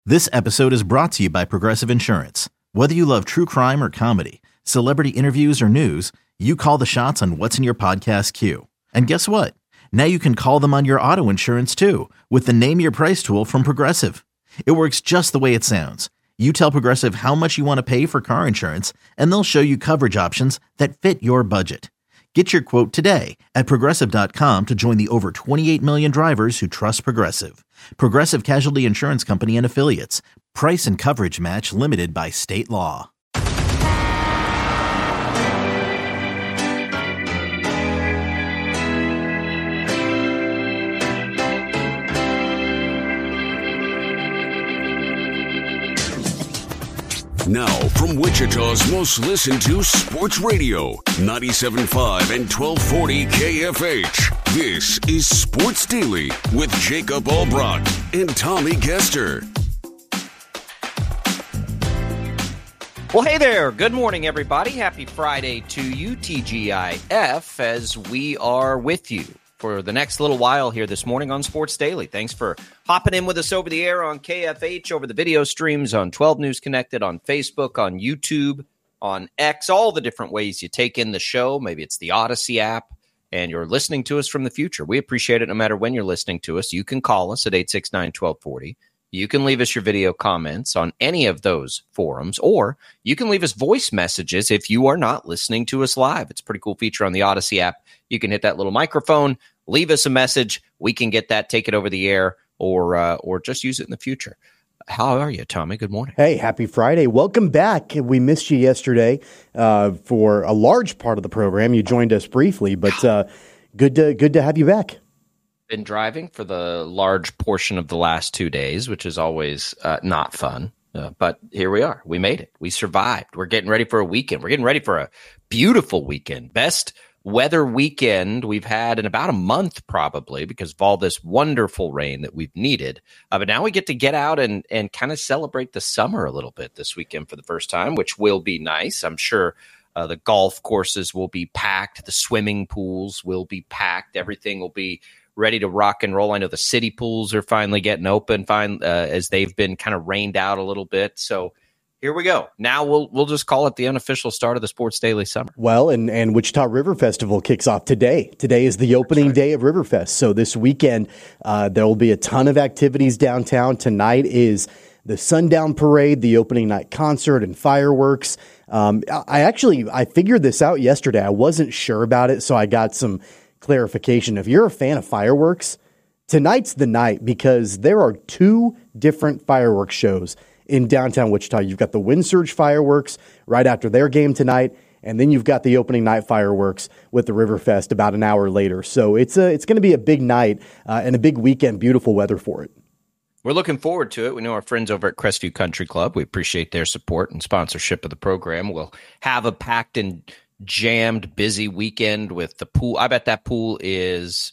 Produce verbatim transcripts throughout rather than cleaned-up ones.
This episode is brought to you by Progressive Insurance. Whether you love true crime or comedy, celebrity interviews or news, you call the shots on what's in your podcast queue. And guess what? Now you can call them on your auto insurance too with the Name Your Price tool from Progressive. It works just the way it sounds. You tell Progressive how much you want to pay for car insurance, and they'll show you coverage options that fit your budget. Get your quote today at Progressive dot com to join the over twenty-eight million drivers who trust Progressive. Progressive Casualty Insurance Company and Affiliates. Price and coverage match limited by state law. Now, from Wichita's most listened to sports radio, ninety-seven point five and twelve forty K F H. This is Sports Daily with Jacob Albrock and Tommy Kester. Well, hey there. Good morning, everybody. Happy Friday to you, T G I F, as we are with you for the next little while here this morning on Sports Daily. Thanks for hopping in with us over the air on K F H, over the video streams, on twelve News Connected, on Facebook, on YouTube, on X, all the different ways you take in the show. Maybe it's the Odyssey app, and you're listening to us from the future. We appreciate it no matter when you're listening to us. You can call us at eight six nine, one two four zero. You can leave us your video comments on any of those forums, or you can leave us voice messages if you are not listening to us live. It's a pretty cool feature on the Odyssey app. You can hit that little microphone, leave us a message. We can get that, take it over the air, or uh, or just use it in the future. How are you, Tommy? Good morning. Hey, happy Friday. Welcome back. We missed you yesterday uh, for a large part of the program. You joined us briefly, but uh, good to good to have you back. Been driving for the large portion of the last two days, which is always uh, not fun. Uh, but here we are. We made it. We survived. We're getting ready for a weekend. We're getting ready for a beautiful weekend. Best weather weekend we've had in about a month, probably, because of all this wonderful rain that we've needed. Uh, but now we get to get out and, and kind of celebrate the summer a little bit this weekend for the first time, which will be nice. I'm sure uh, the golf courses will be packed. The swimming pools will be packed. Everything will be ready to rock and roll. I know the city pools are finally getting open fine, uh, as they've been kind of rained out a little bit. So here we go. Now we'll we'll just call it the unofficial start of the Sports Daily summer. Well, and, and Wichita River Festival kicks off today. Today is the opening right. day of Riverfest. So this weekend, uh, there will be a ton of activities downtown. Tonight is the Sundown Parade, the opening night concert, and fireworks. Um, I actually, I figured this out yesterday. I wasn't sure about it, so I got some clarification. If you're a fan of fireworks, tonight's the night, because there are two different fireworks shows in downtown Wichita. You've got the Wind Surge fireworks right after their game tonight, and then you've got the opening night fireworks with the Riverfest about an hour later. So it's a, it's going to be a big night uh, and a big weekend, beautiful weather for it. We're looking forward to it. We know our friends over at Crestview Country Club. We appreciate their support and sponsorship of the program. We'll have a packed and jammed, busy weekend with the pool. I bet that pool is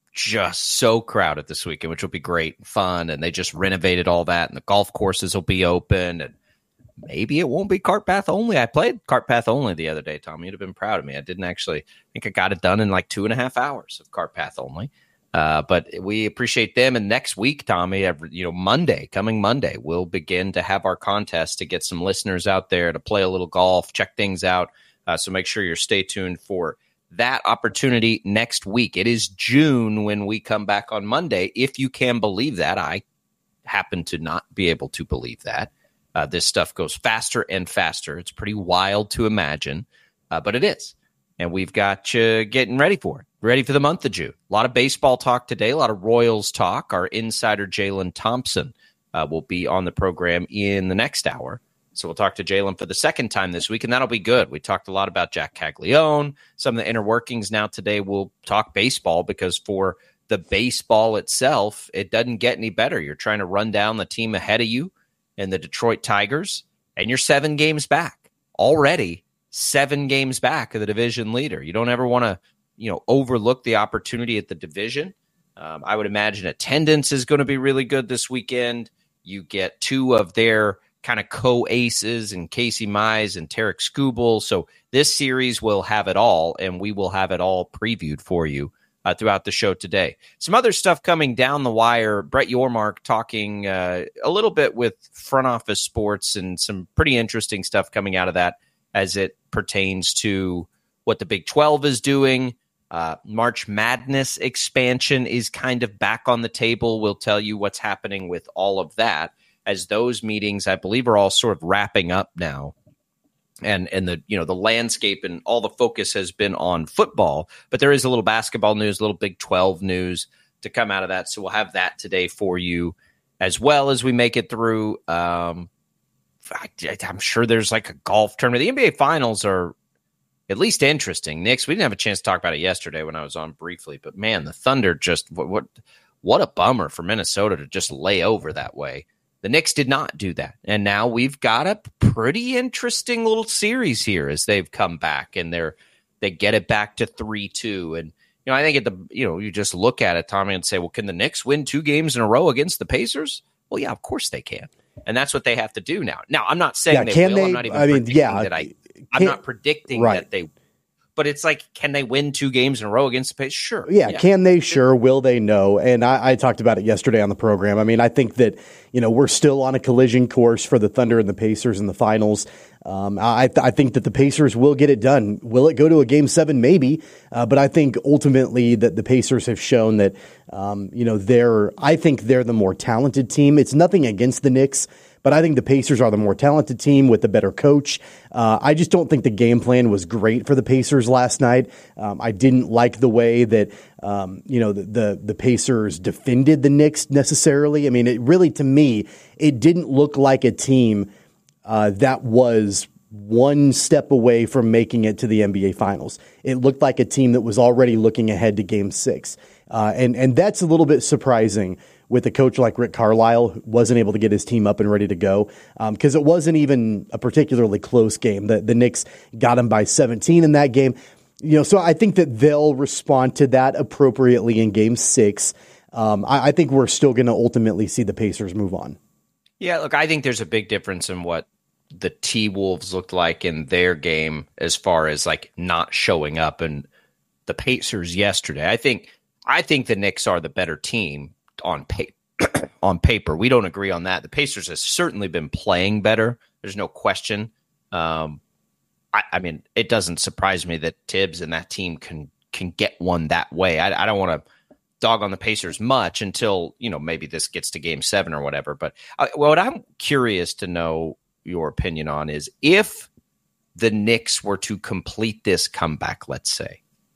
just so crowded this weekend, which will be great and fun. And they just renovated all that, and the golf courses will be open, and maybe it won't be cart path only. I played cart path only the other day, Tommy. You'd have been proud of me. I didn't actually I think I got it done in like two and a half hours of cart path only. Uh, but we appreciate them. And next week, Tommy, every, you know, Monday, coming Monday, we'll begin to have our contest to get some listeners out there to play a little golf, check things out. Uh, so make sure you're stay tuned for that opportunity next week. It is June when we come back on Monday. If you can believe that, I happen to not be able to believe that. Uh, this stuff goes faster and faster. It's pretty wild to imagine, uh, but it is. And we've got you getting ready for it. Ready for the month of June. A lot of baseball talk today, a lot of Royals talk. Our insider, Jalen Thompson, uh, will be on the program in the next hour. So we'll talk to Jalen for the second time this week, and that'll be good. We talked a lot about Jack Caglione, some of the inner workings. Now today we'll talk baseball, because for the baseball itself, it doesn't get any better. You're trying to run down the team ahead of you and the Detroit Tigers, and you're seven games back. Already seven games back of the division leader. You don't ever want to, you know, overlook the opportunity at the division. Um, I would imagine attendance is going to be really good this weekend. You get two of their kind of co-aces and Casey Mize and Tarek Skubal. So this series will have it all, and we will have it all previewed for you uh, throughout the show today. Some other stuff coming down the wire. Brett Yormark talking uh, a little bit with front office sports and some pretty interesting stuff coming out of that as it pertains to what the Big twelve is doing. Uh, March Madness expansion is kind of back on the table. We'll tell you what's happening with all of that, as those meetings, I believe, are all sort of wrapping up now. And and the you know the landscape and all the focus has been on football, but there is a little basketball news, a little Big twelve news to come out of that. So we'll have that today for you, as well as we make it through. Um, I, I'm sure there's like a golf tournament. The N B A Finals are at least interesting. Knicks, we didn't have a chance to talk about it yesterday when I was on briefly, but man, the Thunder just what what, what a bummer for Minnesota to just lay over that way. The Knicks did not do that. And now we've got a pretty interesting little series here as they've come back and they're they get it back to three two. And you know, I think at the you know, you just look at it, Tommy, and say, well, can the Knicks win two games in a row against the Pacers? Well, yeah, of course they can. And that's what they have to do now. Now, I'm not saying yeah, they can will. They, I'm not even I mean, predicting yeah, that I I'm not predicting right. that they But it's like, can they win two games in a row against the Pacers? Sure. Yeah, yeah. Can they? Sure. Will they? No. And I, I talked about it yesterday on the program. I mean, I think that, you know, we're still on a collision course for the Thunder and the Pacers in the finals. Um, I, th- I think that the Pacers will get it done. Will it go to a game seven? Maybe. Uh, but I think ultimately that the Pacers have shown that, um, you know, they're, I think they're the more talented team. It's nothing against the Knicks, but I think the Pacers are the more talented team with the better coach. Uh, I just don't think the game plan was great for the Pacers last night. Um, I didn't like the way that um, you know the, the the Pacers defended the Knicks necessarily. I mean, it really, to me, it didn't look like a team uh, that was one step away from making it to the N B A Finals. It looked like a team that was already looking ahead to Game Six, uh, and and that's a little bit surprising with a coach like Rick Carlisle, who wasn't able to get his team up and ready to go, because um, it wasn't even a particularly close game. The, the Knicks got him by seventeen in that game. You know, so I think that they'll respond to that appropriately in Game Six. Um, I, I think we're still going to ultimately see the Pacers move on. Yeah, look, I think there's a big difference in what the T-Wolves looked like in their game as far as like not showing up, and the Pacers yesterday. I think I think the Knicks are the better team. On paper, on paper, we don't agree on that. The Pacers have certainly been playing better. There's no question. Um, I, I mean, it doesn't surprise me that Tibbs and that team can can get one that way. I, I don't want to dog on the Pacers much until, you know, maybe this gets to Game Seven or whatever. But uh, what I'm curious to know your opinion on is if the Knicks were to complete this comeback, let's say.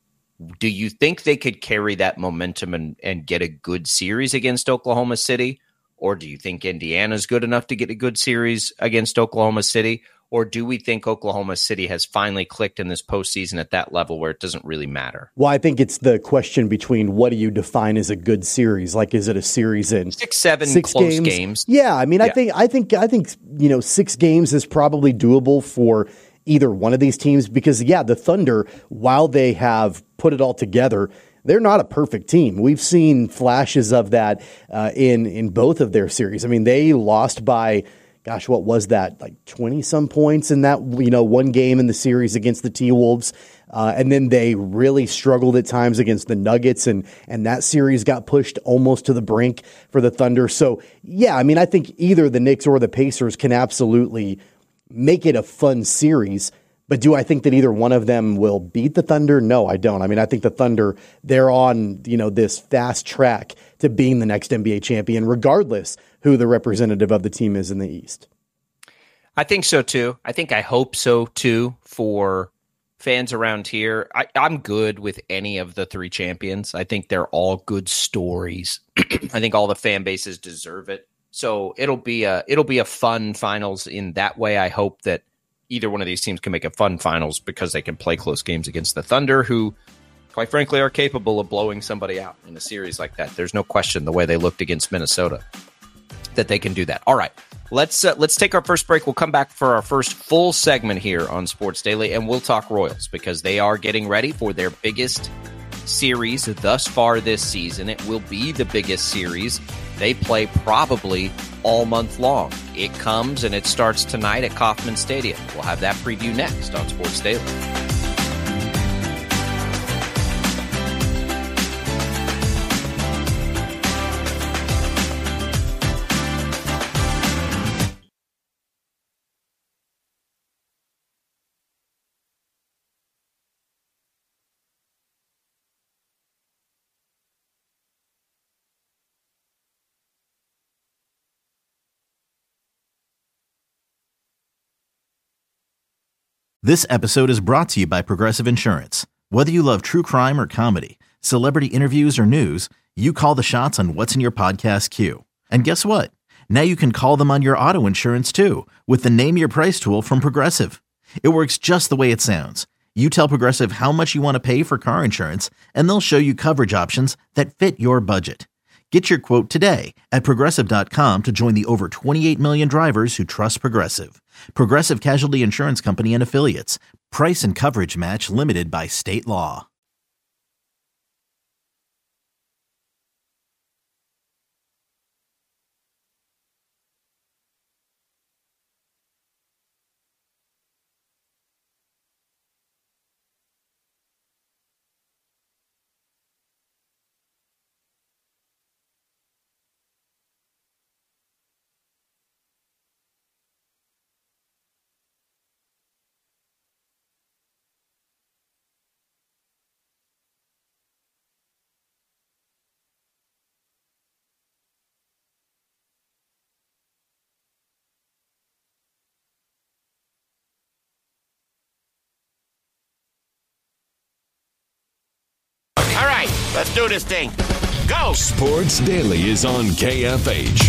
Do you think they could carry that momentum and, and get a good series against Oklahoma City? Or do you think Indiana's good enough to get a good series against Oklahoma City? Or do we think Oklahoma City has finally clicked in this postseason at that level where it doesn't really matter? Well, I think it's the question between what do you define as a good series? Like, is it a series in six, seven six close games? games? Yeah, I mean, yeah. I think, I think, I think, you know, six games is probably doable for either one of these teams because, yeah, the Thunder, while they have put it all together, they're not a perfect team. We've seen flashes of that uh, in in both of their series. I mean, they lost by, gosh, what was that? Like twenty some points in that, you know, one game in the series against the T-Wolves. Uh, and then they really struggled at times against the Nuggets, and and that series got pushed almost to the brink for the Thunder. So, yeah, I mean, I think either the Knicks or the Pacers can absolutely make it a fun series. But do I think that either one of them will beat the Thunder? No, I don't. I mean, I think the Thunder, they're on, you know, this fast track to being the next N B A champion, regardless who the representative of the team is in the East. I think so, too. I think I hope so, too, for fans around here. I, I'm good with any of the three champions. I think they're all good stories. I think all the fan bases deserve it. So it'll be a it'll be a fun finals in that way. I hope that either one of these teams can make a fun finals because they can play close games against the Thunder, who, quite frankly, are capable of blowing somebody out in a series like that. There's no question the way they looked against Minnesota that they can do that. All right, let's uh, let's take our first break. We'll come back for our first full segment here on Sports Daily, and we'll talk Royals because they are getting ready for their biggest series thus far this season. It will be the biggest series they play probably all month long. It comes and it starts tonight at Kauffman Stadium. We'll have that preview next on Sports Daily. This episode is brought to you by Progressive Insurance. Whether you love true crime or comedy, celebrity interviews or news, you call the shots on what's in your podcast queue. And guess what? Now you can call them on your auto insurance too with the Name Your Price tool from Progressive. It works just the way it sounds. You tell Progressive how much you want to pay for car insurance, and they'll show you coverage options that fit your budget. Get your quote today at Progressive dot com to join the over twenty-eight million drivers who trust Progressive. Progressive Casualty Insurance Company and Affiliates. Price and coverage match limited by state law. All right, let's do this thing. Go! Sports Daily is on K F H.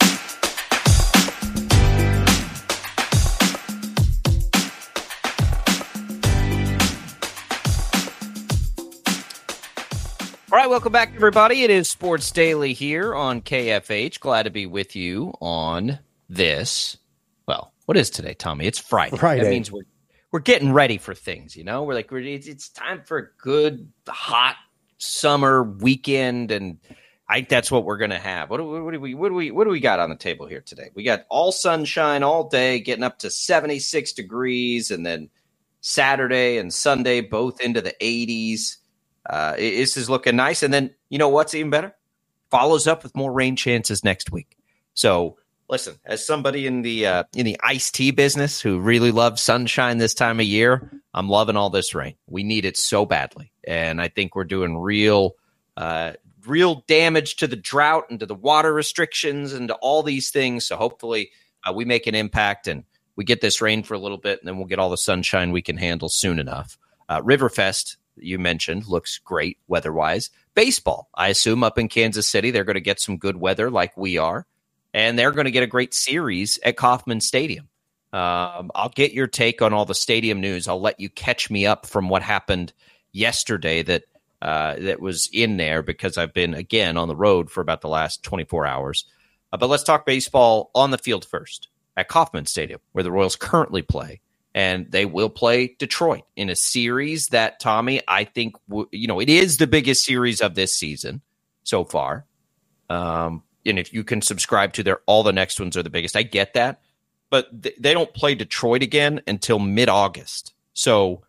All right, welcome back, everybody. It is Sports Daily here on K F H. Glad to be with you on this. Well, what is today, Tommy? It's Friday. Friday. That means we're we're getting ready for things. You know, we're like we're, it's, it's time for a good hot summer weekend, and I think that's what we're gonna have. What do, what do we what do we what do we got on the table here today? We got all sunshine all day, getting up to seventy-six degrees, and then Saturday and Sunday both into the eighties. Uh, this is looking nice. And then, you know what's even better? Follows up with more rain chances next week. So, listen, as somebody in the uh, in the iced tea business who really loves sunshine this time of year, I'm loving all this rain. We need it so badly. And I think we're doing real uh, real damage to the drought and to the water restrictions and to all these things. So, hopefully, uh, we make an impact and we get this rain for a little bit, and then we'll get all the sunshine we can handle soon enough. Uh, Riverfest, you mentioned, looks great weather-wise. Baseball, I assume up in Kansas City, they're going to get some good weather like we are, and they're going to get a great series at Kauffman Stadium. Um, I'll get your take on all the stadium news. I'll let you catch me up from what happened yesterday that uh, that was in there because I've been, again, on the road for about the last twenty-four hours. Uh, but let's talk baseball on the field first at Kauffman Stadium, where the Royals currently play. And they will play Detroit in a series that, Tommy, I think, w- you know, it is the biggest series of this season so far. Um, and if you can subscribe to their, all the next ones are the biggest. I get that. But th- they don't play Detroit again until mid-August. So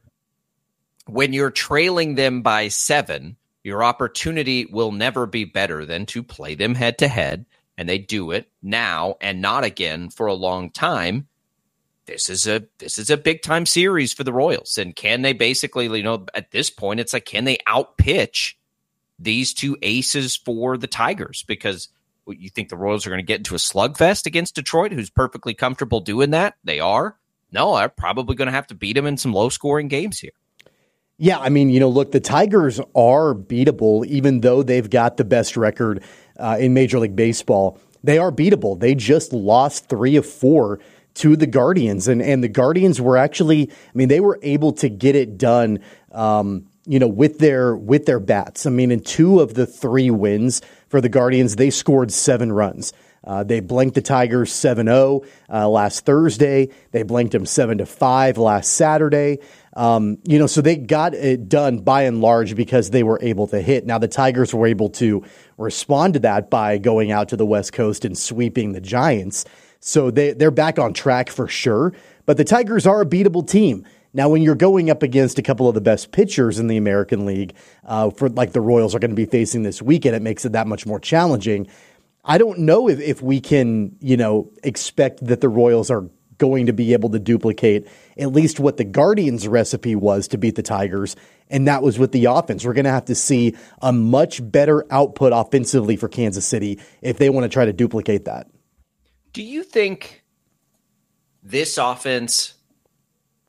when you're trailing them by seven, your opportunity will never be better than to play them head-to-head. And they do it now and not again for a long time. This is a this is a big time series for the Royals, and can they basically, you know, at this point, it's like, can they outpitch these two aces for the Tigers? Because you think the Royals are going to get into a slugfest against Detroit, who's perfectly comfortable doing that? They are. No, they're probably going to have to beat them in some low scoring games here. Yeah, I mean, you know, look, the Tigers are beatable, even though they've got the best record uh, in Major League Baseball. They are beatable. They just lost three of four to the Guardians, and, and the Guardians were actually, I mean, they were able to get it done, um, you know, with their with their bats. I mean, in two of the three wins for the Guardians, they scored seven runs. Uh, they blanked the Tigers seven oh uh, last Thursday. They blanked them seven to five last Saturday. Um, you know, so they got it done by and large because they were able to hit. Now, the Tigers were able to respond to that by going out to the West Coast and sweeping the Giants. So they, they're back on track for sure. But the Tigers are a beatable team. Now, when you're going up against a couple of the best pitchers in the American League, uh, for like the Royals are going to be facing this weekend, it makes it that much more challenging. I don't know if, if we can, you know, expect that the Royals are going to be able to duplicate at least what the Guardians' recipe was to beat the Tigers, and that was with the offense. We're going to have to see a much better output offensively for Kansas City if they want to try to duplicate that. Do you think this offense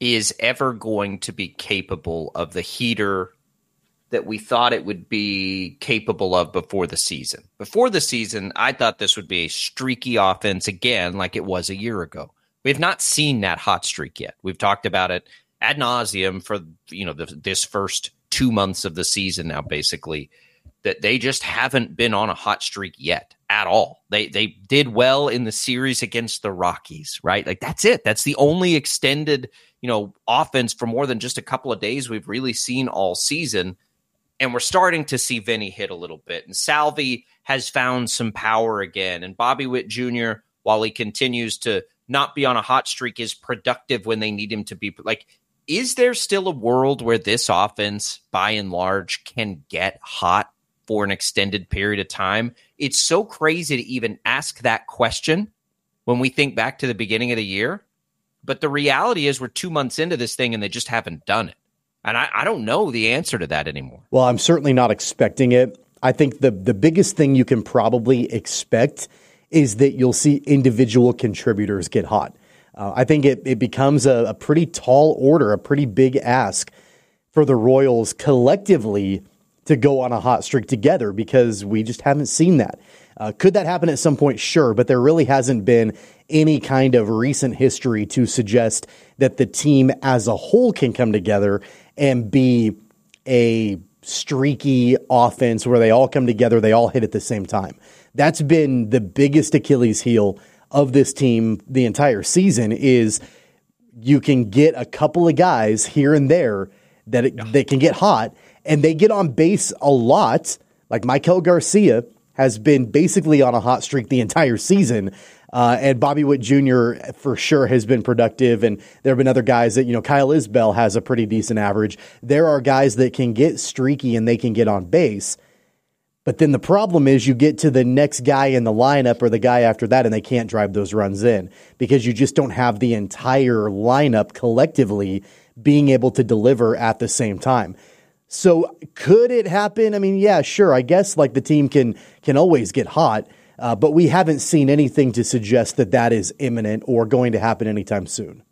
is ever going to be capable of the heater that we thought it would be capable of before the season. Before the season, I thought this would be a streaky offense again, like it was a year ago. We have not seen that hot streak yet. We've talked about it ad nauseum for, you know, the, this first two months of the season now, basically, that they just haven't been on a hot streak yet at all. They they did well in the series against the Rockies, right? Like that's it. That's the only extended, you know, offense for more than just a couple of days we've really seen all season. And we're starting to see Vinny hit a little bit. And Salvi has found some power again. And Bobby Witt Junior, while he continues to not be on a hot streak, is productive when they need him to be. Like, is there still a world where this offense, by and large, can get hot for an extended period of time? It's so crazy to even ask that question when we think back to the beginning of the year. But the reality is we're two months into this thing and they just haven't done it. And I, I don't know the answer to that anymore. Well, I'm certainly not expecting it. I think the, the biggest thing you can probably expect is that you'll see individual contributors get hot. Uh, I think it, it becomes a, a pretty tall order, a pretty big ask for the Royals collectively to go on a hot streak together because we just haven't seen that. Uh, could that happen at some point? Sure, but there really hasn't been any kind of recent history to suggest that the team as a whole can come together and be a streaky offense where they all come together, they all hit at the same time. That's been the biggest Achilles heel of this team the entire season is you can get a couple of guys here and there that it, yeah. they can get hot, and they get on base a lot. Like Maikel Garcia has been basically on a hot streak the entire season. Uh, and Bobby Witt Junior for sure has been productive. And there have been other guys that, you know, Kyle Isbell has a pretty decent average. There are guys that can get streaky and they can get on base. But then the problem is you get to the next guy in the lineup or the guy after that and they can't drive those runs in because you just don't have the entire lineup collectively being able to deliver at the same time. So could it happen? I mean, yeah, sure. I guess like the team can can always get hot, uh, but we haven't seen anything to suggest that that is imminent or going to happen anytime soon.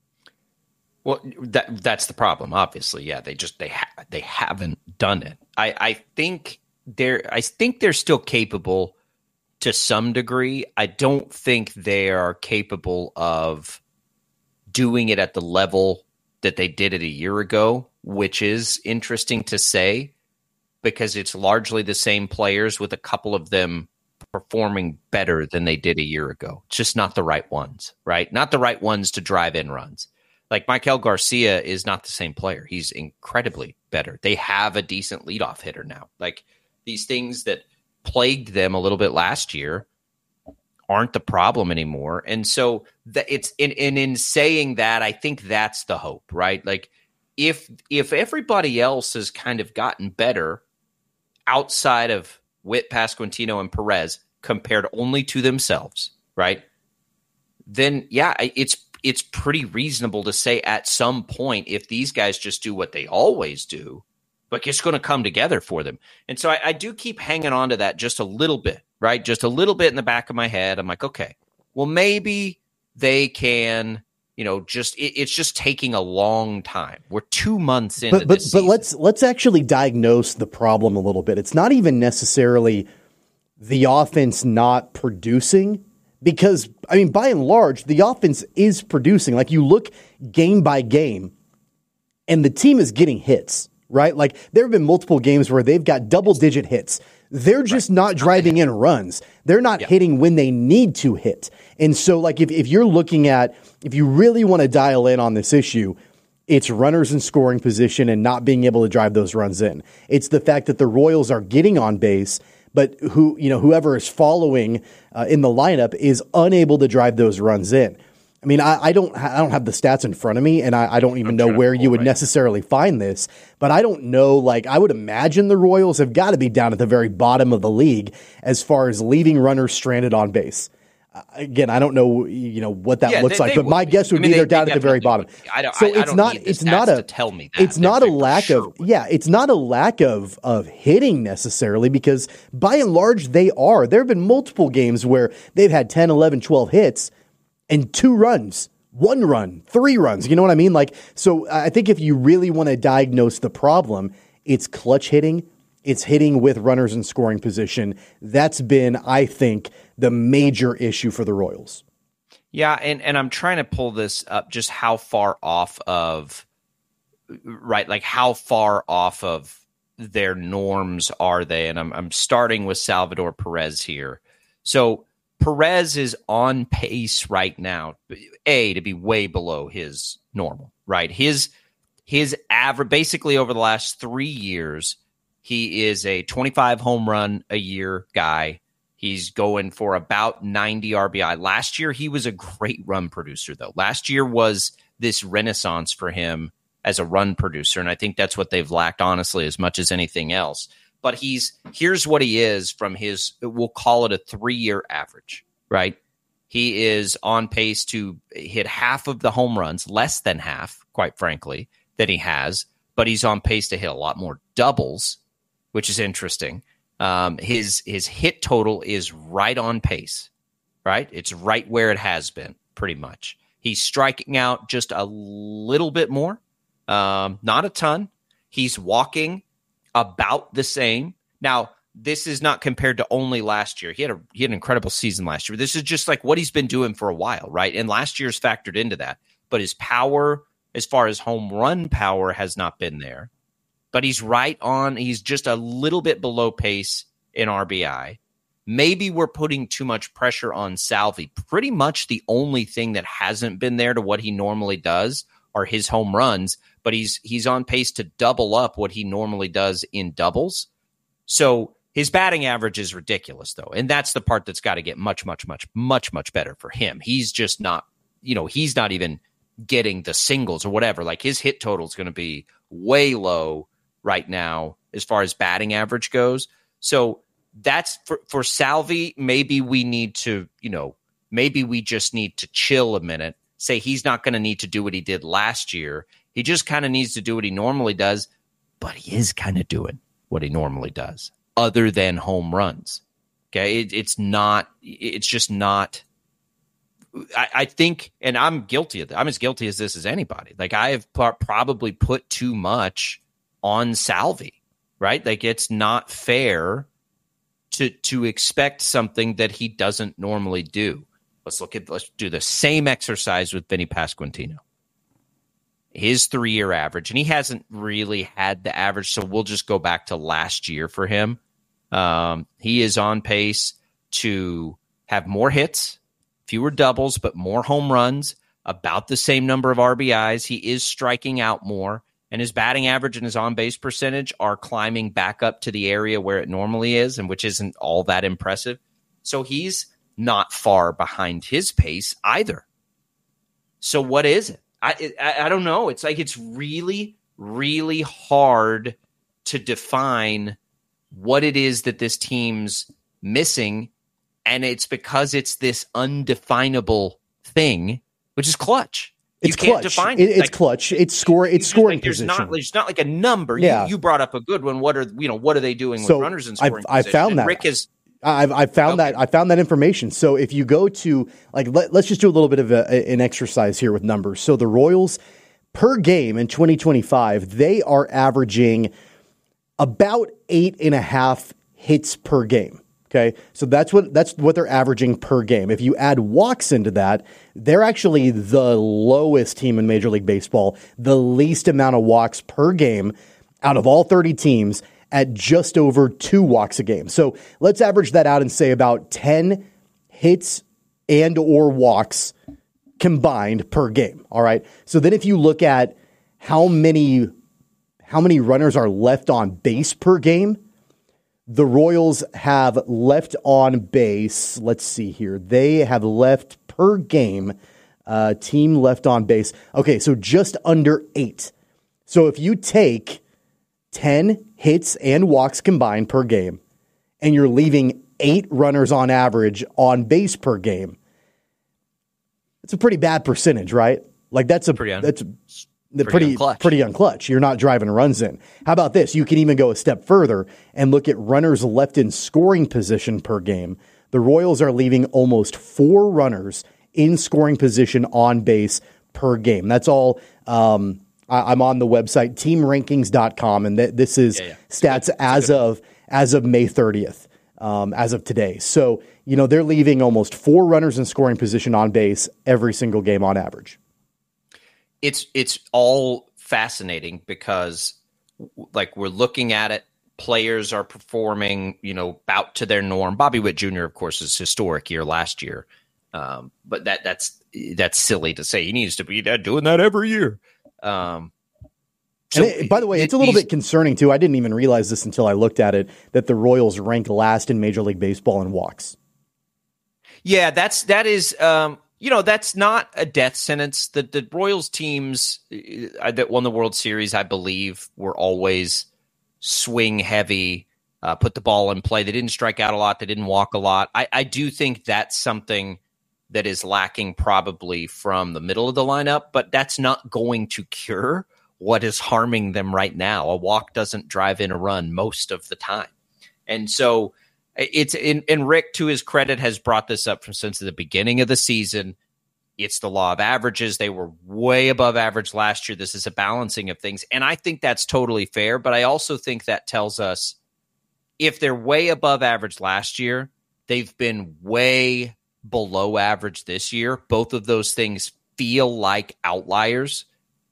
Well, that that's the problem. Obviously, yeah, they just they ha- they haven't done it. I, I think they're I think they're still capable to some degree. I don't think they are capable of doing it at the level that they did it a year ago, which is interesting to say because it's largely the same players with a couple of them performing better than they did a year ago. It's just not the right ones, right? Not the right ones to drive in runs. Like Maikel Garcia is not the same player. He's incredibly better. They have a decent leadoff hitter now. Like these things that plagued them a little bit last year aren't the problem anymore. And so that it's in, in, in saying that, I think that's the hope, right? Like if, if everybody else has kind of gotten better outside of Witt, Pasquantino, and Perez compared only to themselves, right? Then yeah, it's, it's pretty reasonable to say at some point, if these guys just do what they always do, like it's going to come together for them. And so I, I do keep hanging on to that just a little bit, right? Just a little bit in the back of my head. I'm like, okay, well, maybe they can, you know, just it, it's just taking a long time. We're two months into but, but, this but season. let's let's actually diagnose the problem a little bit. It's not even necessarily the offense not producing, because I mean, by and large, the offense is producing. Like you look game by game, and the team is getting hits. Right? Like there have been multiple games where they've got double digit hits. They're just right. not driving in runs. They're not yeah. hitting when they need to hit. And so like if, if you're looking at, if you really want to dial in on this issue, it's runners in scoring position and not being able to drive those runs in. It's the fact that the Royals are getting on base, but who, you know, whoever is following uh, in the lineup is unable to drive those runs in. I mean, I, I don't I don't have the stats in front of me, and I, I don't even I'm know where you would right. necessarily find this. But I don't know, like, I would imagine the Royals have got to be down at the very bottom of the league as far as leaving runners stranded on base. Uh, again, I don't know, you know, what that yeah, looks they, like, they but my be. guess would I mean, be they're they, down they at the very bottom. I don't, so I, it's I don't not need it's the not a to tell me that. It's they're, not a they're lack sure of yeah, it's not a lack of of hitting necessarily, because by and large they are. There have been multiple games where they've had ten, eleven, twelve hits and two runs. one run, three runs. You know what I mean? Like, so I think if you really want to diagnose the problem, it's clutch hitting. It's hitting with runners in scoring position. That's been, I think, the major issue for the Royals. Yeah, and, and I'm trying to pull this up, just how far off of, right, like how far off of their norms are they? And I'm I'm starting with Salvador Perez here. So Perez is on pace right now, A, to be way below his normal, right? His his average, basically over the last three years, he is a twenty-five home run a year guy. He's going for about ninety R B I. Last year, he was a great run producer, though. Last year was this renaissance for him as a run producer, and I think that's what they've lacked, honestly, as much as anything else. But he's here's what he is from his, we'll call it a three-year average, right? He is on pace to hit half of the home runs, less than half, quite frankly, that he has, but he's on pace to hit a lot more doubles, which is interesting. Um, his his hit total is right on pace, right? It's right where it has been, pretty much. He's striking out just a little bit more, um, not a ton. He's walking about the same. Now, this is not compared to only last year. He had a he had an incredible season last year. This is just like what he's been doing for a while, right? And last year's factored into that. But his power, as far as home run power, has not been there. But he's right on. He's just a little bit below pace in R B I. Maybe we're putting too much pressure on Salvi. Pretty much the only thing that hasn't been there to what he normally does are his home runs, but he's he's on pace to double up what he normally does in doubles. So his batting average is ridiculous, though. And that's the part that's got to get much, much, much, much, much better for him. He's just not, you know, he's not even getting the singles or whatever. Like his hit total is going to be way low right now as far as batting average goes. So that's for, for Salvi. Maybe we need to, you know, maybe we just need to chill a minute, say he's not going to need to do what he did last year. He just kind of needs to do what he normally does, but he is kind of doing what he normally does other than home runs. Okay. It, it's not, it's just not, I, I think, and I'm guilty of that. I'm as guilty as this as anybody. Like I have p- probably put too much on Salvi, right? Like it's not fair to to expect something that he doesn't normally do. Let's look at let's do the same exercise with Vinny Pasquantino. His three-year average, and he hasn't really had the average, so we'll just go back to last year for him. Um, he is on pace to have more hits, fewer doubles, but more home runs, about the same number of R B Is. He is striking out more. And his batting average and his on-base percentage are climbing back up to the area where it normally is, and which isn't all that impressive. So he's not far behind his pace either. So what is it? I, I I don't know. It's like it's really, really hard to define what it is that this team's missing, and it's because it's this undefinable thing, which is clutch. It's you can't clutch. define it. it. It's like, clutch. It's score. It's scoring like there's position. Not, there's not like a number. Yeah. You, you brought up a good one. What are you know? What are they doing so with runners in scoring I've, position? I found and that. Rick has. I've, I've found okay. that. I found that information. So if you go to like, let, let's just do a little bit of a, an exercise here with numbers. So the Royals per game in twenty twenty-five, they are averaging about eight and a half hits per game. Okay, so that's what that's what they're averaging per game. If you add walks into that, they're actually the lowest team in Major League Baseball, the least amount of walks per game out of all thirty teams at just over two walks a game. So let's average that out and say about ten hits and or walks combined per game. All right. So then if you look at how many how many runners are left on base per game, the Royals have left on base. Let's see here. They have left per game, uh, team left on base. Okay, so just under eight. So if you take ten hits and walks combined per game, and you're leaving eight runners on average on base per game, it's a pretty bad percentage, right? Like that's a pretty un- that's a, Pretty, pretty unclutch. pretty unclutch. You're not driving runs in. How about this? You can even go a step further and look at runners left in scoring position per game. The Royals are leaving almost four runners in scoring position on base per game. That's all. Um, I, I'm on the website team rankings dot com, and th- this is yeah, yeah. stats as of as of May thirtieth, um, as of today. So, you know, they're leaving almost four runners in scoring position on base every single game on average. It's it's all fascinating because, like, we're looking at it. Players are performing, you know, about to their norm. Bobby Witt Junior, of course, is historic year last year, um, but that that's that's silly to say. He needs to be doing that every year. Um, so it, by the way, it's a little bit concerning too. I didn't even realize this until I looked at it, that the Royals rank last in Major League Baseball in walks. Yeah, that's that is, um, you know, that's not a death sentence. The the Royals teams uh, that won the World Series, I believe, were always swing heavy, uh, put the ball in play. They didn't strike out a lot. They didn't walk a lot. I, I do think that's something that is lacking probably from the middle of the lineup, but that's not going to cure what is harming them right now. A walk doesn't drive in a run most of the time. And so it's in, and Rick, to his credit, has brought this up from since the beginning of the season. It's the law of averages. They were way above average last year. This is a balancing of things. And I think that's totally fair. But I also think that tells us if they're way above average last year, they've been way below average this year. Both of those things feel like outliers.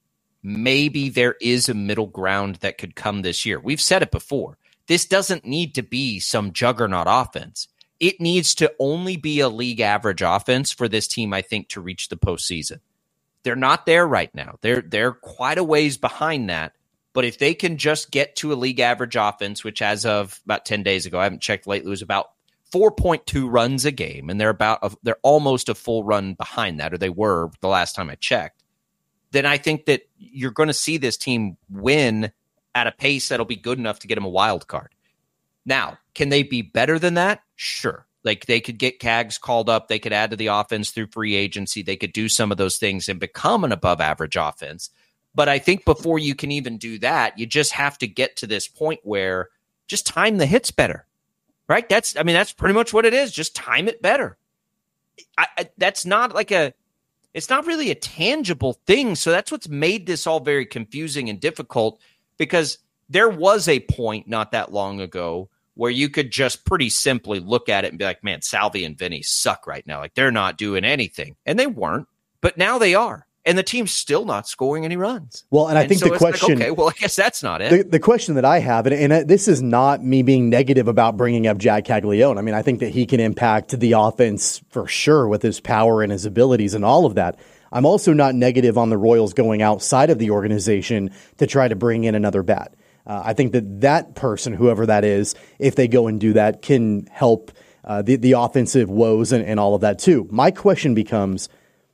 Maybe there is a middle ground that could come this year. We've said it before. This doesn't need to be some juggernaut offense. It needs to only be a league average offense for this team, I think, to reach the postseason. They're not there right now. They're they're quite a ways behind that. But if they can just get to a league average offense, which as of about ten days ago, I haven't checked lately, was about four point two runs a game, and they're about a, they're almost a full run behind that, or they were the last time I checked, then I think that you're going to see this team win at a pace that'll be good enough to get them a wild card. Now, can they be better than that? Sure. Like, they could get Cags called up. They could add to the offense through free agency. They could do some of those things and become an above average offense. But I think before you can even do that, you just have to get to this point where just time the hits better, right? That's, I mean, that's pretty much what it is. Just time it better. I, I, that's not like a, it's not really a tangible thing. So that's what's made this all very confusing and difficult, because there was a point not that long ago where you could just pretty simply look at it and be like, man, Salvi and Vinny suck right now. Like, they're not doing anything. And they weren't, but now they are. And the team's still not scoring any runs. Well, and I and think so the question, like, okay, well, I guess that's not it. The, the question that I have, and, and this is not me being negative about bringing up Jack Caglione. I mean, I think that he can impact the offense for sure with his power and his abilities and all of that. I'm also not negative on the Royals going outside of the organization to try to bring in another bat. Uh, I think that that person, whoever that is, if they go and do that, can help uh, the, the offensive woes and, and all of that too. My question becomes,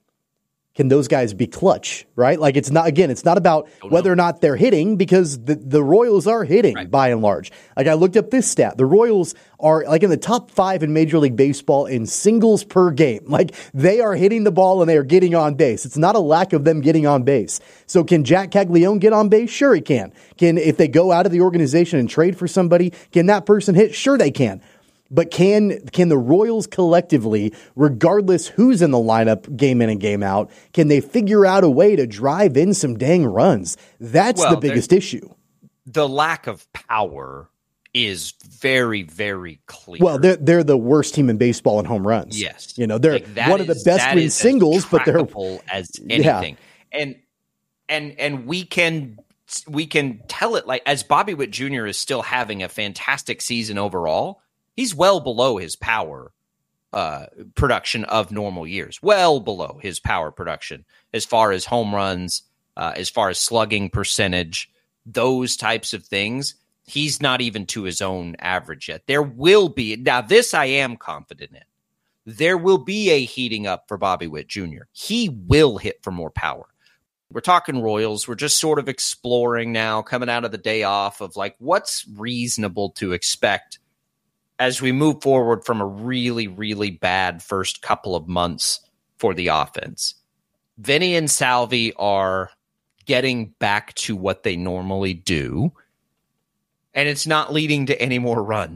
can those guys be clutch, right? Like, it's not, again, it's not about whether or not they're hitting, because the, the Royals are hitting right, by and large. Like, I looked up this stat. The Royals are like in the top five in Major League Baseball in singles per game. Like, they are hitting the ball and they are getting on base. It's not a lack of them getting on base. So can Jack Caglione get on base? Sure he can. Can, if they go out of the organization and trade for somebody, can that person hit? Sure they can. But can can the Royals collectively, regardless who's in the lineup game in and game out, can they figure out a way to drive in some dang runs? That's well, the biggest issue. The lack of power is very, very clear. Well, they're, they're the worst team in baseball in home runs. Yes. You know, they're like one is, of the best win singles, but they're as anything. Yeah. And and and we can we can tell it, like, as Bobby Witt Junior is still having a fantastic season overall, he's well below his power uh, production of normal years, well below his power production as far as home runs, uh, as far as slugging percentage, those types of things. He's not even to his own average yet. There will be, now this I am confident in, there will be a heating up for Bobby Witt Junior He will hit for more power. We're talking Royals. We're just sort of exploring now, coming out of the day off, of like, what's reasonable to expect as we move forward from a really, really bad first couple of months for the offense. Vinny and Salvi are getting back to what they normally do, and it's not leading to any more runs.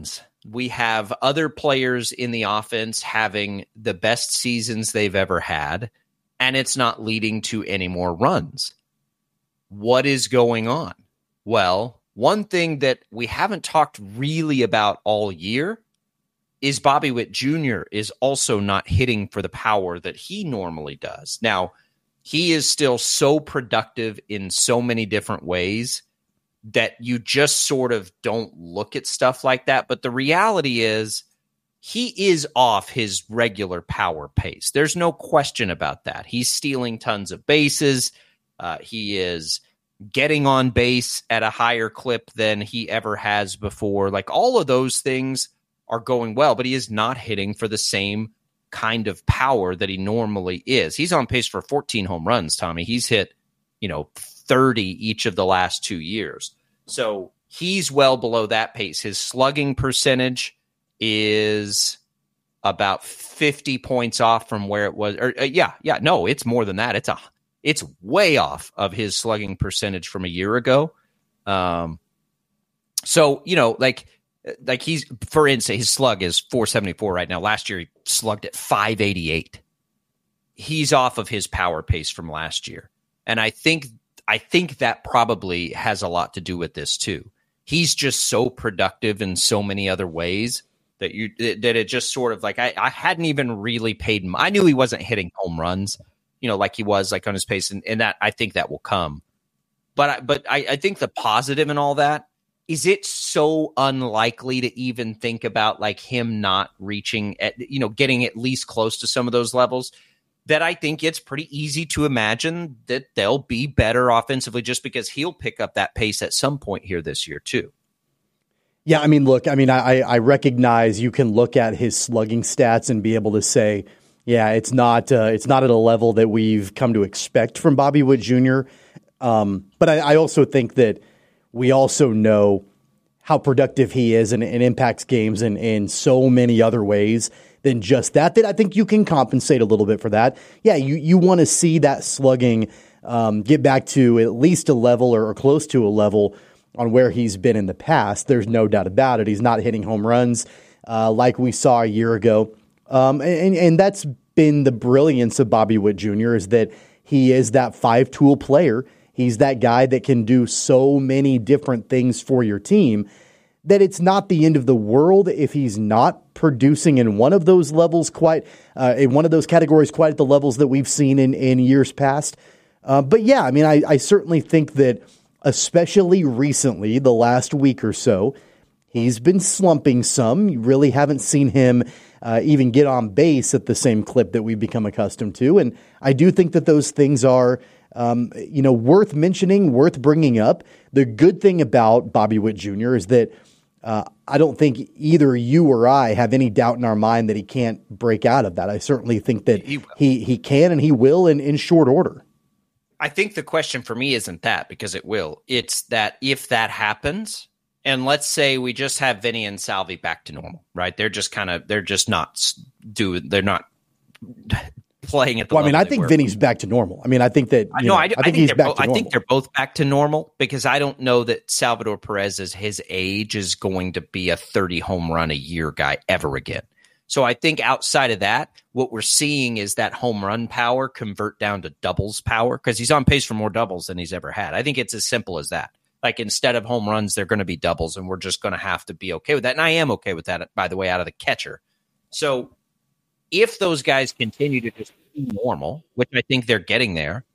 we have other players in the offense having the best seasons they've ever had, and it's not leading to any more runs. What is going on? Well, one thing that we haven't talked really about all year is Bobby Witt Junior is also not hitting for the power that he normally does. Now, he is still so productive in so many different ways that you just sort of don't look at stuff like that. But the reality is he is off his regular power pace. There's no question about that. He's stealing tons of bases. Uh, he is getting on base at a higher clip than he ever has before. Like, all of those things are going well, but he is not hitting for the same kind of power that he normally is. He's on pace for fourteen home runs, Tommy. He's hit, you know, thirty each of the last two years. So he's well below that pace. His slugging percentage is about fifty points off from where it was. Or uh, yeah, yeah, no, it's more than that. It's a, it's way off of his slugging percentage from a year ago. Um, so, you know, like, like he's, for instance, his slug is four seventy-four right now. Last year he slugged at five eighty-eight. He's off of his power pace from last year. And I think, I think that probably has a lot to do with this too. He's just so productive in so many other ways that you, that it just sort of like, I, I hadn't even really paid him. I knew he wasn't hitting home runs, you know, like he was like on his pace. And, and that, I think that will come. But, I, but I, I think the positive in all that is it so unlikely to even think about like him not reaching at, you know, getting at least close to some of those levels, that I think it's pretty easy to imagine that they'll be better offensively just because he'll pick up that pace at some point here this year too. Yeah, I mean, look, I mean, I, I recognize you can look at his slugging stats and be able to say, yeah, it's not uh, it's not at a level that we've come to expect from Bobby Witt Junior Um, but I, I also think that we also know how productive he is and, and impacts games in, in so many other ways than just that, that I think you can compensate a little bit for that. Yeah, you, you want to see that slugging um, get back to at least a level or, or close to a level on where he's been in the past. There's no doubt about it. He's not hitting home runs uh, like we saw a year ago. Um, and, and that's been the brilliance of Bobby Witt Junior is that he is that five-tool player. He's that guy that can do so many different things for your team that it's not the end of the world if he's not producing in one of those levels quite, uh, in one of those categories quite at the levels that we've seen in, in years past. Uh, but yeah, I mean, I, I certainly think that especially recently, the last week or so, he's been slumping some. You really haven't seen him uh, even get on base at the same clip that we've become accustomed to. And I do think that those things are Um, you know, worth mentioning, worth bringing up. The good thing about Bobby Witt Junior is that uh, I don't think either you or I have any doubt in our mind that he can't break out of that. I certainly think that he he, he can and he will in, in short order. I think the question for me isn't that, because it will. It's that if that happens, and let's say we just have Vinny and Salvi back to normal, right? They're just kind of, they're just not doing, they're not playing at the well, I mean, I think were. Vinny's back to normal. I mean, I think that, you no, know, I, I, think I think he's back both, to normal. I think they're both back to normal, because I don't know that Salvador Perez, as his age, is going to be a thirty home run a year guy ever again. So I think outside of that, what we're seeing is that home run power convert down to doubles power, because he's on pace for more doubles than he's ever had. I think it's as simple as that. Like, instead of home runs, they're going to be doubles, and we're just going to have to be okay with that. And I am okay with that, by the way, out of the catcher. So if those guys continue to just be normal, which I think they're getting there,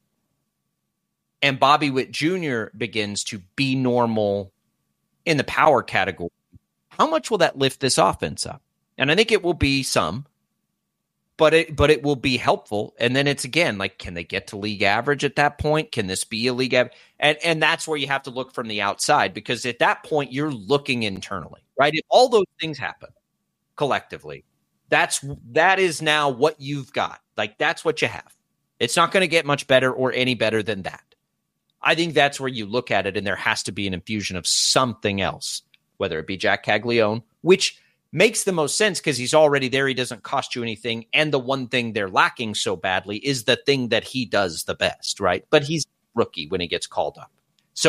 and Bobby Witt Junior begins to be normal in the power category, how much will that lift this offense up? And I think it will be some, but it but it will be helpful. And then it's, again, like, can they get to league average at that point? Can this be a league average? And, and that's where you have to look from the outside, because at that point you're looking internally, right? If all those things happen collectively, That's that is now what you've got. Like, that's what you have. It's not going to get much better or any better than that. I think that's where you look at it, and there has to be an infusion of something else, whether it be Jack Caglione, which makes the most sense because he's already there. He doesn't cost you anything. And the one thing they're lacking so badly is the thing that he does the best, right? But he's rookie when he gets called up. So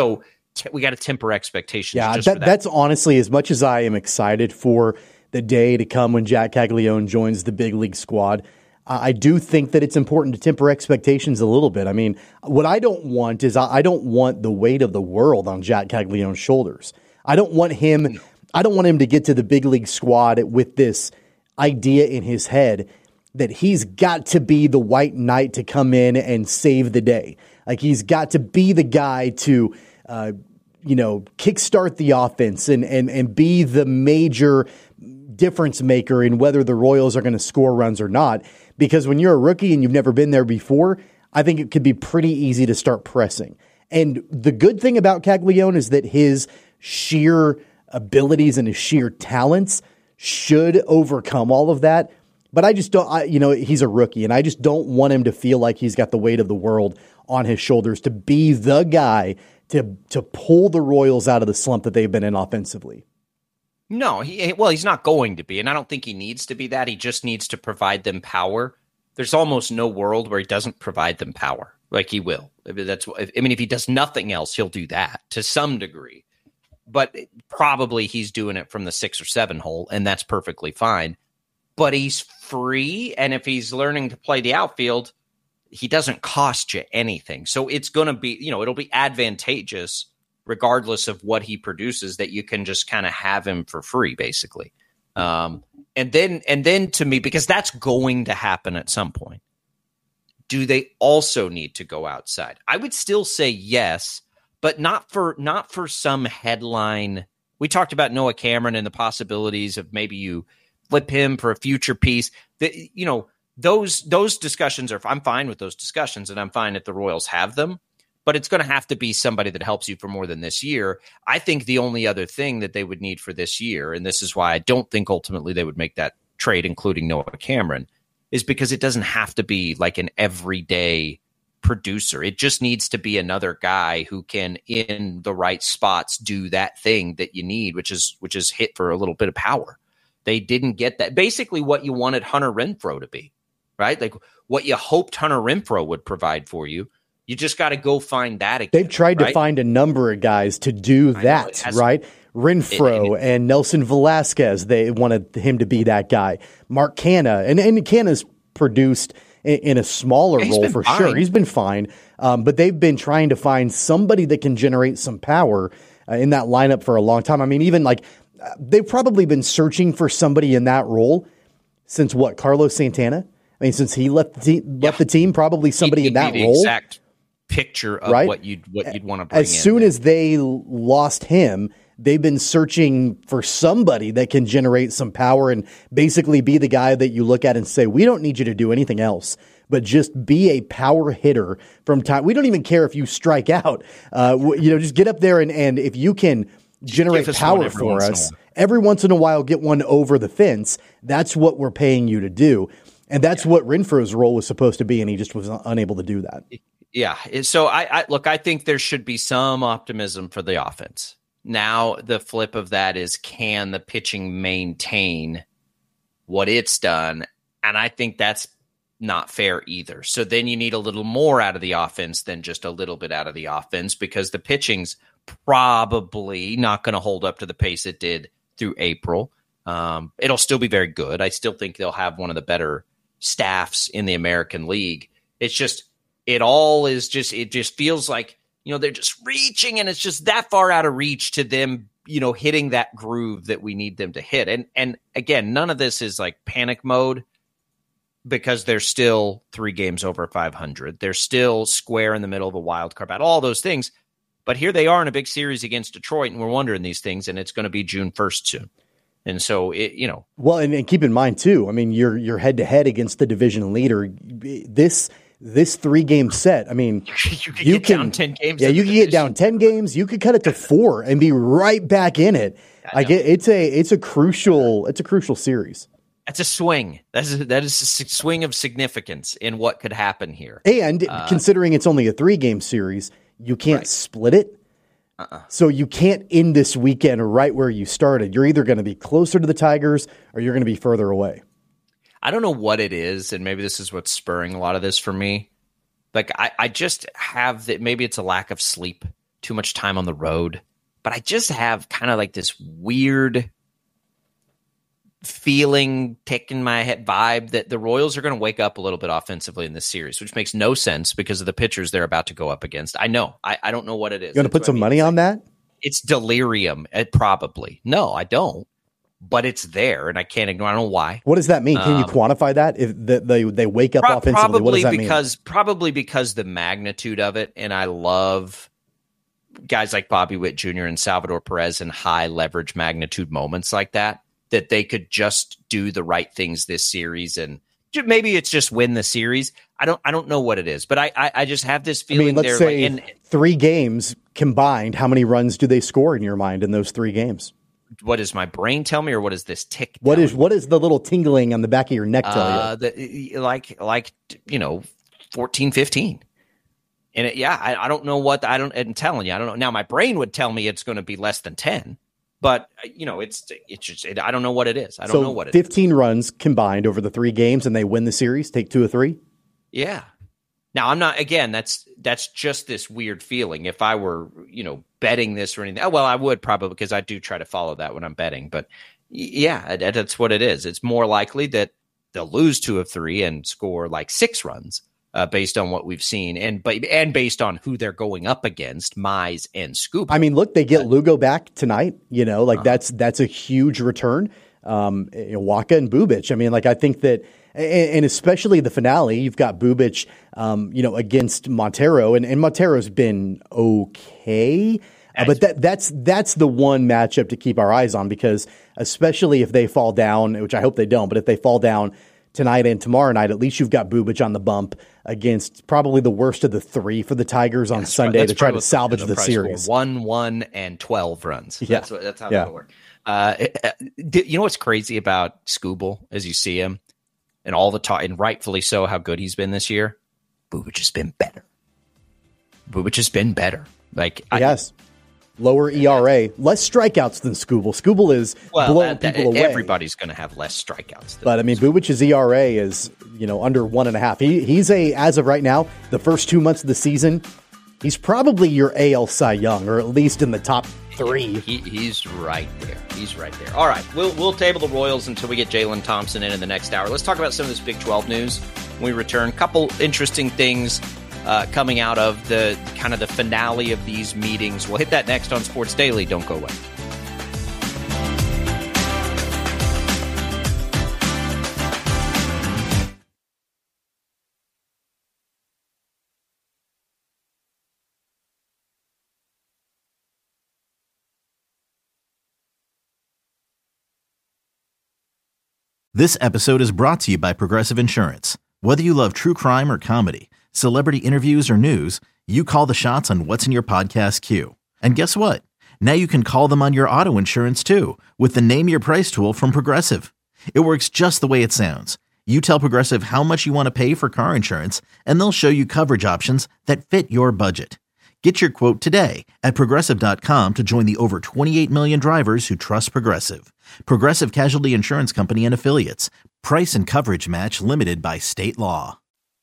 we got to temper expectations. Yeah, just that, for that. that's honestly, as much as I am excited for the day to come when Jack Caglianone joins the big league squad, uh, I do think that it's important to temper expectations a little bit. I mean, what I don't want is I, I don't want the weight of the world on Jack Caglianone's shoulders. I don't want him. No. I don't want him to get to the big league squad with this idea in his head that he's got to be the white knight to come in and save the day. Like he's got to be the guy to, uh, you know, kickstart the offense and, and, and be the major difference maker in whether the Royals are going to score runs or not. Because when you're a rookie and you've never been there before, I think it could be pretty easy to start pressing. And the good thing about Caglianone is that his sheer abilities and his sheer talents should overcome all of that. But I just don't, I, you know, he's a rookie, and I just don't want him to feel like he's got the weight of the world on his shoulders to be the guy to to pull the Royals out of the slump that they've been in offensively. No, he well, he's not going to be, and I don't think he needs to be that. He just needs to provide them power. There's almost no world where he doesn't provide them power. Like he will. That's, I mean, if he does nothing else, he'll do that to some degree. But probably he's doing it from the six or seven hole, and that's perfectly fine. But he's free, and if he's learning to play the outfield, he doesn't cost you anything. So it's going to be, you know, it'll be advantageous regardless of what he produces that you can just kind of have him for free, basically. Um, and then, and then to me, because that's going to happen at some point, do they also need to go outside? I would still say yes, but not for, not for some headline. We talked about Noah Cameron and the possibilities of maybe you flip him for a future piece. That, you know, those those discussions are, I'm fine with those discussions, and I'm fine if the Royals have them, but it's going to have to be somebody that helps you for more than this year. I think the only other thing that they would need for this year, and this is why I don't think ultimately they would make that trade, including Noah Cameron, is because it doesn't have to be like an everyday producer. It just needs to be another guy who can, in the right spots, do that thing that you need, which is which is hit for a little bit of power. They didn't get that. Basically what you wanted Hunter Renfroe to be, right? Like what you hoped Hunter Renfroe would provide for you. You just got to go find that again. They've tried right? to find a number of guys to do that, right? Renfroe it, it, and Nelson Velasquez, they wanted him to be that guy. Mark Canha, and, and Canha's produced in, in a smaller yeah, role for fine. sure. He's been fine, um, but they've been trying to find somebody that can generate some power uh, in that lineup for a long time. I mean, even like uh, they've probably been searching for somebody in that role since what, Carlos Santana? I mean, since he left the team, left yeah. the team, probably somebody He'd in that be the role. Exact picture of right? what you'd what you'd want to bring as in. As soon there. as they lost him, they've been searching for somebody that can generate some power and basically be the guy that you look at and say, we don't need you to do anything else, but just be a power hitter from time. We don't even care if you strike out. Uh, you know, just get up there and, and if you can generate power for us every once in a while, get one over the fence. That's what we're paying you to do. And that's yeah. what Renfroe's role was supposed to be, and he just was unable to do that. Yeah. So I, I look, I think there should be some optimism for the offense. Now the flip of that is, can the pitching maintain what it's done? And I think that's not fair either. So then you need a little more out of the offense than just a little bit out of the offense, because the pitching's probably not going to hold up to the pace it did through April. Um, it'll still be very good. I still think they'll have one of the better staffs in the American League. It's just, it all is just, it just feels like, you know, they're just reaching, and it's just that far out of reach to them, you know, hitting that groove that we need them to hit. And, and again, none of this is like panic mode, because they're still three games over five hundred. They're still square in the middle of a wild card battle, all those things. But here they are in a big series against Detroit, and we're wondering these things, and it's going to be June first soon. And so, it, you know. Well, and, and keep in mind, too, I mean, you're you're head-to-head against the division leader. This this three-game set, I mean, you could you get can, down ten games. Yeah, you can get down ten games. You could cut it to four and be right back in it. Like it, it's a it's a crucial it's a crucial series. That's a swing. That's a, that is a swing of significance in what could happen here. And uh, considering it's only a three-game series, you can't right. split it. Uh-uh. So you can't end this weekend right where you started. You're either going to be closer to the Tigers or you're going to be further away. I don't know what it is, and maybe this is what's spurring a lot of this for me. Like I, I just have that. Maybe it's a lack of sleep. too much time on the road. But I just have kind of like this weird feeling, tick in my head vibe that the Royals are going to wake up a little bit offensively in this series, which makes no sense because of the pitchers they're about to go up against. I know. I, I don't know what it is. You're going to put some I mean. money on that? It's delirium. It probably. No, I don't. But it's there, and I can't ignore. I don't know why. What does that mean? Can um, you quantify that? If the, they they wake up pro- offensively, what does that because, mean? Probably because the magnitude of it, and I love guys like Bobby Witt Junior and Salvador Perez in high leverage magnitude moments like that, that they could just do the right things this series, and maybe it's just win the series. I don't I don't know what it is, but I I, I just have this feeling. I mean, let's they're say like, and, three games combined. How many runs do they score in your mind in those three games? What does my brain tell me, or what does this tick tell What is me? What is the little tingling on the back of your neck tell uh, you? The, like, like you know, fourteen, fifteen. And it, yeah, I, I don't know what, I don't, I'm telling you, I don't know. Now, my brain would tell me it's going to be less than ten, but, you know, it's, it's just, it, I don't know what it is. I don't so know what it fifteen is. runs combined over the three games, and they win the series, take two or three? Yeah. Now, I'm not, again, that's that's just this weird feeling. If I were, you know, betting this or anything, well, I would probably, because I do try to follow that when I'm betting. But yeah, that's what it is. It's more likely that they'll lose two of three and score like six runs uh, based on what we've seen, and but and based on who they're going up against, Mize and Scoop. I mean, look, they get uh, Lugo back tonight. You know, like uh-huh. that's that's a huge return. Um, you know, Waka and Bubic. I mean, like I think that. And especially the finale, you've got Bubic, um, you know, against Montero, and, and Montero's been okay, uh, but that that's that's the one matchup to keep our eyes on, because especially if they fall down, which I hope they don't, but if they fall down tonight and tomorrow night, at least you've got Bubic on the bump against probably the worst of the three for the Tigers on yeah, Sunday to try to salvage the series. One, one, and twelve runs. Yeah. That's, what, that's how yeah. that'll work. Uh, it, you know what's crazy about Scooble as you see him? And all the talk, and rightfully so, how good he's been this year. Bubic has been better. Bubic has been better. Like yes, I, lower E R A, less strikeouts than Scooble. Scooble is well, blowing that, people that, away. Everybody's going to have less strikeouts. Than but I mean, Bubic's E R A is you know under one and a half. He he's a as of right now, the first two months of the season, he's probably your A L Cy Young, or at least in the top three. He, he's right there. He's right there. All right, we'll we'll table the Royals until we get Jalen Thompson in in the next hour. Let's talk about some of this Big twelve news when we return. Couple interesting things uh, coming out of the kind of the finale of these meetings. We'll hit that next on Sports Daily. Don't go away. This episode is brought to you by Progressive Insurance. Whether you love true crime or comedy, celebrity interviews or news, you call the shots on what's in your podcast queue. And guess what? Now you can call them on your auto insurance too, with the Name Your Price tool from Progressive. It works just the way it sounds. You tell Progressive how much you want to pay for car insurance, and they'll show you coverage options that fit your budget. Get your quote today at Progressive dot com to join the over twenty-eight million drivers who trust Progressive. Progressive Casualty Insurance Company and Affiliates. Price and coverage match limited by state law.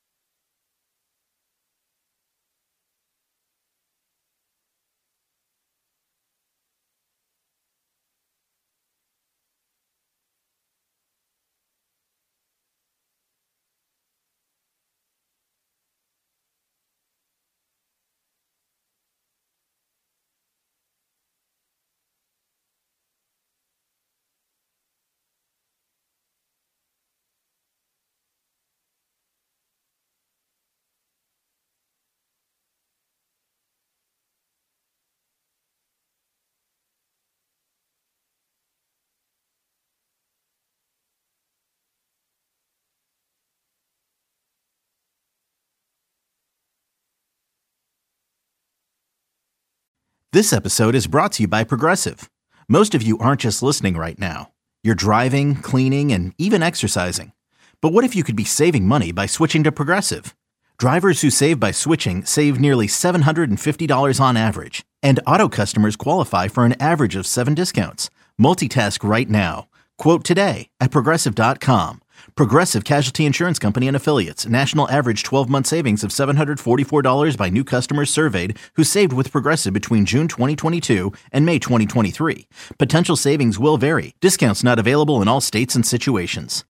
This episode is brought to you by Progressive. Most of you aren't just listening right now. You're driving, cleaning, and even exercising. But what if you could be saving money by switching to Progressive? Drivers who save by switching save nearly seven hundred fifty dollars on average. And auto customers qualify for an average of seven discounts. Multitask right now. Quote today at Progressive dot com. Progressive Casualty Insurance Company and Affiliates. National average twelve-month savings of seven hundred forty-four dollars by new customers surveyed who saved with Progressive between June twenty twenty-two and May twenty twenty-three. Potential savings will vary. Discounts not available in all states and situations.